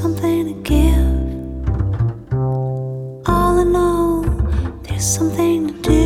something to give. All I know, there's something to do.